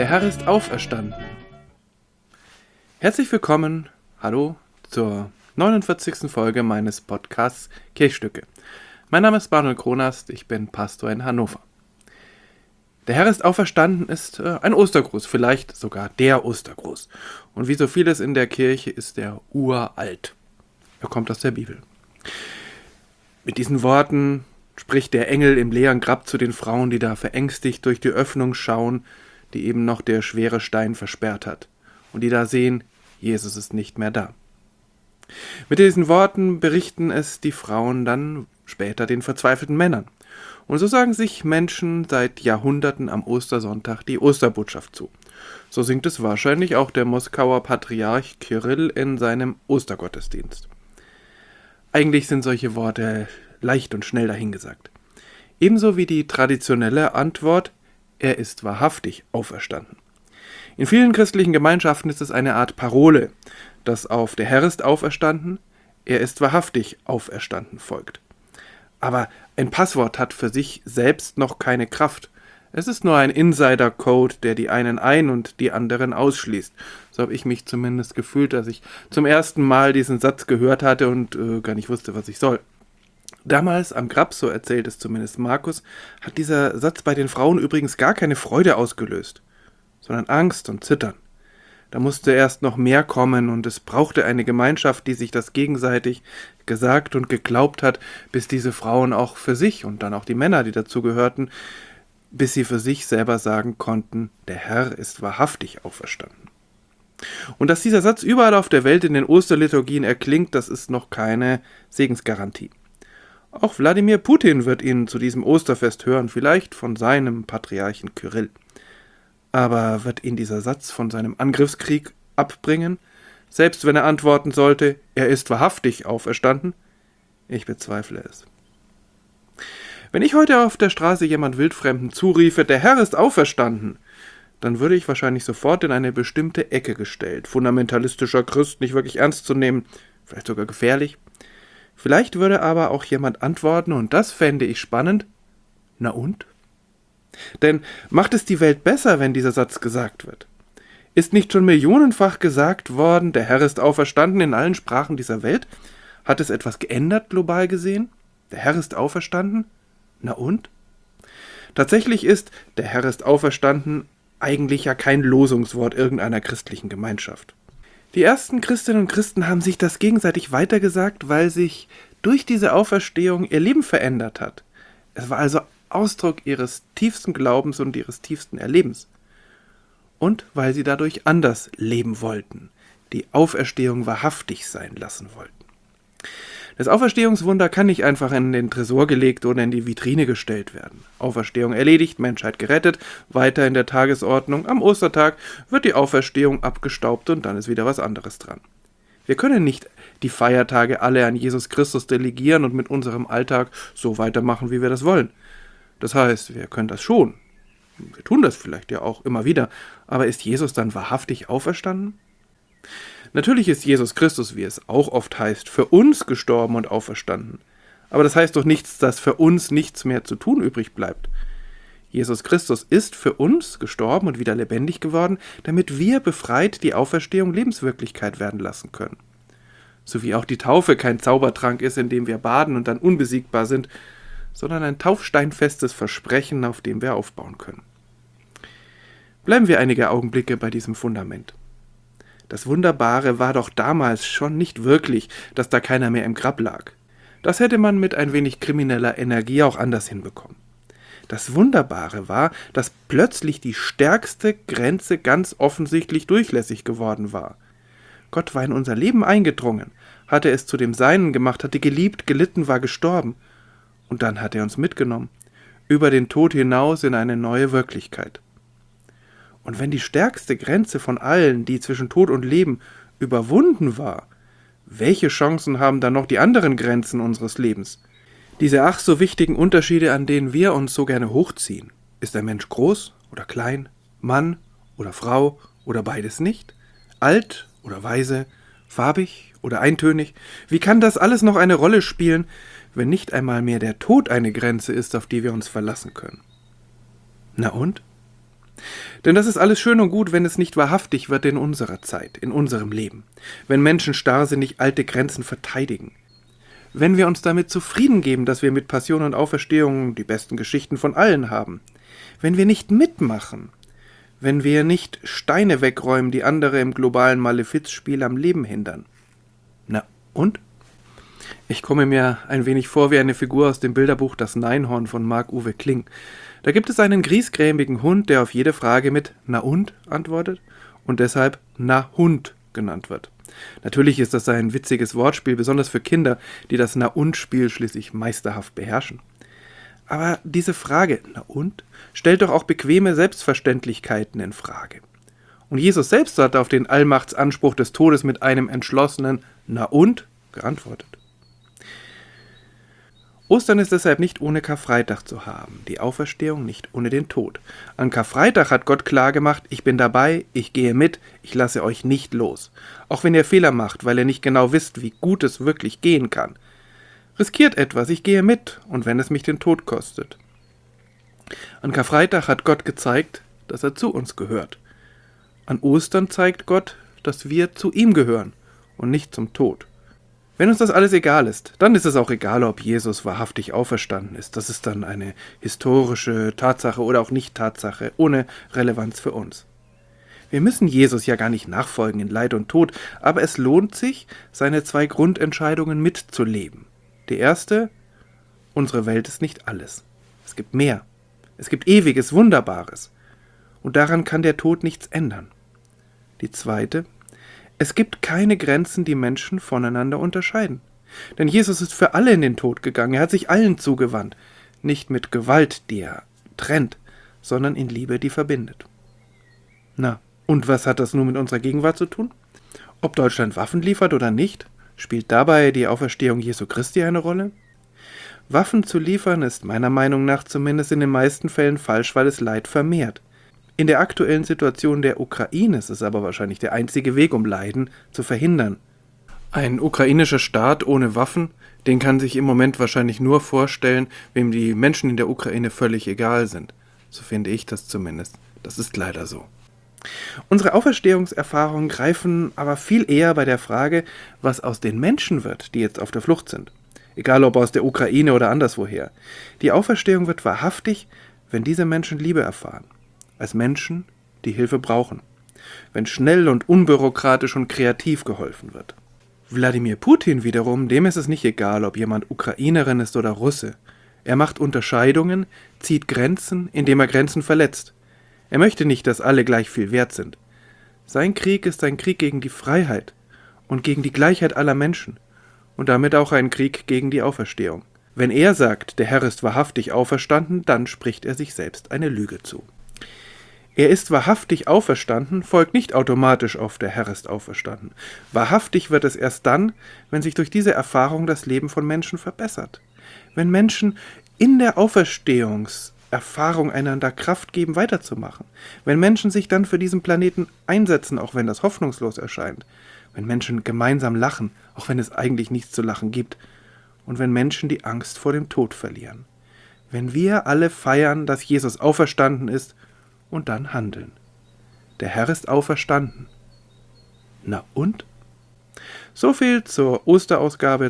Der Herr ist auferstanden. Herzlich willkommen, hallo, zur 49. Folge meines Podcasts Kirchstücke. Mein Name ist Manuel Kronast, ich bin Pastor in Hannover. Der Herr ist auferstanden ist ein Ostergruß, vielleicht sogar der Ostergruß. Und wie so vieles in der Kirche ist er uralt. Er kommt aus der Bibel. Mit diesen Worten spricht der Engel im leeren Grab zu den Frauen, die da verängstigt durch die Öffnung schauen, die eben noch der schwere Stein versperrt hat. Und die da sehen, Jesus ist nicht mehr da. Mit diesen Worten berichten es die Frauen dann später den verzweifelten Männern. Und so sagen sich Menschen seit Jahrhunderten am Ostersonntag die Osterbotschaft zu. So singt es wahrscheinlich auch der Moskauer Patriarch Kyrill in seinem Ostergottesdienst. Eigentlich sind solche Worte leicht und schnell dahingesagt. Ebenso wie die traditionelle Antwort, er ist wahrhaftig auferstanden. In vielen christlichen Gemeinschaften ist es eine Art Parole, das auf der Herr ist auferstanden, er ist wahrhaftig auferstanden folgt. Aber ein Passwort hat für sich selbst noch keine Kraft. Es ist nur ein Insider-Code, der die einen ein- und die anderen ausschließt. So habe ich mich zumindest gefühlt, als ich zum ersten Mal diesen Satz gehört hatte und gar nicht wusste, was ich soll. Damals am Grab, so erzählt es zumindest Markus, hat dieser Satz bei den Frauen übrigens gar keine Freude ausgelöst, sondern Angst und Zittern. Da musste erst noch mehr kommen und es brauchte eine Gemeinschaft, die sich das gegenseitig gesagt und geglaubt hat, bis diese Frauen auch für sich und dann auch die Männer, die dazu gehörten, bis sie für sich selber sagen konnten, der Herr ist wahrhaftig auferstanden. Und dass dieser Satz überall auf der Welt in den Osterliturgien erklingt, das ist noch keine Segensgarantie. Auch Wladimir Putin wird ihn zu diesem Osterfest hören, vielleicht von seinem Patriarchen Kyrill. Aber wird ihn dieser Satz von seinem Angriffskrieg abbringen, selbst wenn er antworten sollte, er ist wahrhaftig auferstanden? Ich bezweifle es. Wenn ich heute auf der Straße jemand Wildfremden zuriefe, der Herr ist auferstanden, dann würde ich wahrscheinlich sofort in eine bestimmte Ecke gestellt. Fundamentalistischer Christ, nicht wirklich ernst zu nehmen, vielleicht sogar gefährlich. Vielleicht würde aber auch jemand antworten, und das fände ich spannend, na und? Denn macht es die Welt besser, wenn dieser Satz gesagt wird? Ist nicht schon millionenfach gesagt worden, der Herr ist auferstanden in allen Sprachen dieser Welt? Hat es etwas geändert, global gesehen? Der Herr ist auferstanden? Na und? Tatsächlich ist, der Herr ist auferstanden, eigentlich ja kein Losungswort irgendeiner christlichen Gemeinschaft. Die ersten Christinnen und Christen haben sich das gegenseitig weitergesagt, weil sich durch diese Auferstehung ihr Leben verändert hat. Es war also Ausdruck ihres tiefsten Glaubens und ihres tiefsten Erlebens. Und weil sie dadurch anders leben wollten, die Auferstehung wahrhaftig sein lassen wollten. Das Auferstehungswunder kann nicht einfach in den Tresor gelegt oder in die Vitrine gestellt werden. Auferstehung erledigt, Menschheit gerettet, weiter in der Tagesordnung. Am Ostertag wird die Auferstehung abgestaubt und dann ist wieder was anderes dran. Wir können nicht die Feiertage alle an Jesus Christus delegieren und mit unserem Alltag so weitermachen, wie wir das wollen. Das heißt, wir können das schon. Wir tun das vielleicht ja auch immer wieder. Aber ist Jesus dann wahrhaftig auferstanden? Natürlich ist Jesus Christus, wie es auch oft heißt, für uns gestorben und auferstanden. Aber das heißt doch nichts, dass für uns nichts mehr zu tun übrig bleibt. Jesus Christus ist für uns gestorben und wieder lebendig geworden, damit wir befreit die Auferstehung Lebenswirklichkeit werden lassen können. So wie auch die Taufe kein Zaubertrank ist, in dem wir baden und dann unbesiegbar sind, sondern ein taufsteinfestes Versprechen, auf dem wir aufbauen können. Bleiben wir einige Augenblicke bei diesem Fundament. Das Wunderbare war doch damals schon nicht wirklich, dass da keiner mehr im Grab lag. Das hätte man mit ein wenig krimineller Energie auch anders hinbekommen. Das Wunderbare war, dass plötzlich die stärkste Grenze ganz offensichtlich durchlässig geworden war. Gott war in unser Leben eingedrungen, hatte es zu dem Seinen gemacht, hatte geliebt, gelitten, war gestorben. Und dann hat er uns mitgenommen, über den Tod hinaus in eine neue Wirklichkeit. Und wenn die stärkste Grenze von allen, die zwischen Tod und Leben, überwunden war, welche Chancen haben dann noch die anderen Grenzen unseres Lebens? Diese ach so wichtigen Unterschiede, an denen wir uns so gerne hochziehen. Ist ein Mensch groß oder klein, Mann oder Frau oder beides nicht? Alt oder weise, farbig oder eintönig? Wie kann das alles noch eine Rolle spielen, wenn nicht einmal mehr der Tod eine Grenze ist, auf die wir uns verlassen können? Na und? Denn das ist alles schön und gut, wenn es nicht wahrhaftig wird in unserer Zeit, in unserem Leben. Wenn Menschen starrsinnig alte Grenzen verteidigen. Wenn wir uns damit zufrieden geben, dass wir mit Passion und Auferstehung die besten Geschichten von allen haben. Wenn wir nicht mitmachen. Wenn wir nicht Steine wegräumen, die andere im globalen Malefizspiel am Leben hindern. Na und? Ich komme mir ein wenig vor wie eine Figur aus dem Bilderbuch Das Neinhorn von Marc-Uwe Kling. Da gibt es einen griesgrämigen Hund, der auf jede Frage mit »Na und?« antwortet und deshalb »Na Hund« genannt wird. Natürlich ist das ein witziges Wortspiel, besonders für Kinder, die das »Na und«-Spiel schließlich meisterhaft beherrschen. Aber diese Frage »Na und?« stellt doch auch bequeme Selbstverständlichkeiten in Frage. Und Jesus selbst hat auf den Allmachtsanspruch des Todes mit einem entschlossenen »Na und?« geantwortet. Ostern ist deshalb nicht ohne Karfreitag zu haben, die Auferstehung nicht ohne den Tod. An Karfreitag hat Gott klargemacht, ich bin dabei, ich gehe mit, ich lasse euch nicht los. Auch wenn ihr Fehler macht, weil ihr nicht genau wisst, wie gut es wirklich gehen kann. Riskiert etwas, ich gehe mit, und wenn es mich den Tod kostet. An Karfreitag hat Gott gezeigt, dass er zu uns gehört. An Ostern zeigt Gott, dass wir zu ihm gehören und nicht zum Tod. Wenn uns das alles egal ist, dann ist es auch egal, ob Jesus wahrhaftig auferstanden ist. Das ist dann eine historische Tatsache oder auch nicht Tatsache, ohne Relevanz für uns. Wir müssen Jesus ja gar nicht nachfolgen in Leid und Tod, aber es lohnt sich, seine 2 Grundentscheidungen mitzuleben. Die erste, unsere Welt ist nicht alles. Es gibt mehr. Es gibt Ewiges, Wunderbares. Und daran kann der Tod nichts ändern. Die zweite, es gibt keine Grenzen, die Menschen voneinander unterscheiden. Denn Jesus ist für alle in den Tod gegangen. Er hat sich allen zugewandt. Nicht mit Gewalt, die er trennt, sondern in Liebe, die verbindet. Na, und was hat das nun mit unserer Gegenwart zu tun? Ob Deutschland Waffen liefert oder nicht, spielt dabei die Auferstehung Jesu Christi eine Rolle? Waffen zu liefern ist meiner Meinung nach zumindest in den meisten Fällen falsch, weil es Leid vermehrt. In der aktuellen Situation der Ukraine ist es aber wahrscheinlich der einzige Weg, um Leiden zu verhindern. Ein ukrainischer Staat ohne Waffen, den kann sich im Moment wahrscheinlich nur vorstellen, wem die Menschen in der Ukraine völlig egal sind. So finde ich das zumindest. Das ist leider so. Unsere Auferstehungserfahrungen greifen aber viel eher bei der Frage, was aus den Menschen wird, die jetzt auf der Flucht sind. Egal ob aus der Ukraine oder anderswoher. Die Auferstehung wird wahrhaftig, wenn diese Menschen Liebe erfahren. Als Menschen, die Hilfe brauchen. Wenn schnell und unbürokratisch und kreativ geholfen wird. Wladimir Putin wiederum, dem ist es nicht egal, ob jemand Ukrainerin ist oder Russe. Er macht Unterscheidungen, zieht Grenzen, indem er Grenzen verletzt. Er möchte nicht, dass alle gleich viel wert sind. Sein Krieg ist ein Krieg gegen die Freiheit und gegen die Gleichheit aller Menschen und damit auch ein Krieg gegen die Auferstehung. Wenn er sagt, der Herr ist wahrhaftig auferstanden, dann spricht er sich selbst eine Lüge zu. Er ist wahrhaftig auferstanden, folgt nicht automatisch auf der Herr ist auferstanden. Wahrhaftig wird es erst dann, wenn sich durch diese Erfahrung das Leben von Menschen verbessert. Wenn Menschen in der Auferstehungserfahrung einander Kraft geben, weiterzumachen. Wenn Menschen sich dann für diesen Planeten einsetzen, auch wenn das hoffnungslos erscheint. Wenn Menschen gemeinsam lachen, auch wenn es eigentlich nichts zu lachen gibt. Und wenn Menschen die Angst vor dem Tod verlieren. Wenn wir alle feiern, dass Jesus auferstanden ist, und dann handeln. Der Herr ist auferstanden. Na und? So viel zur Osterausgabe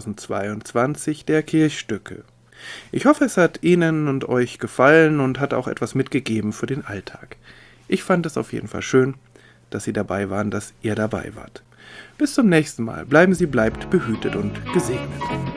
2022 der Kirchstücke. Ich hoffe, es hat Ihnen und euch gefallen und hat auch etwas mitgegeben für den Alltag. Ich fand es auf jeden Fall schön, dass Sie dabei waren, dass ihr dabei wart. Bis zum nächsten Mal. Bleiben Sie, bleibt behütet und gesegnet.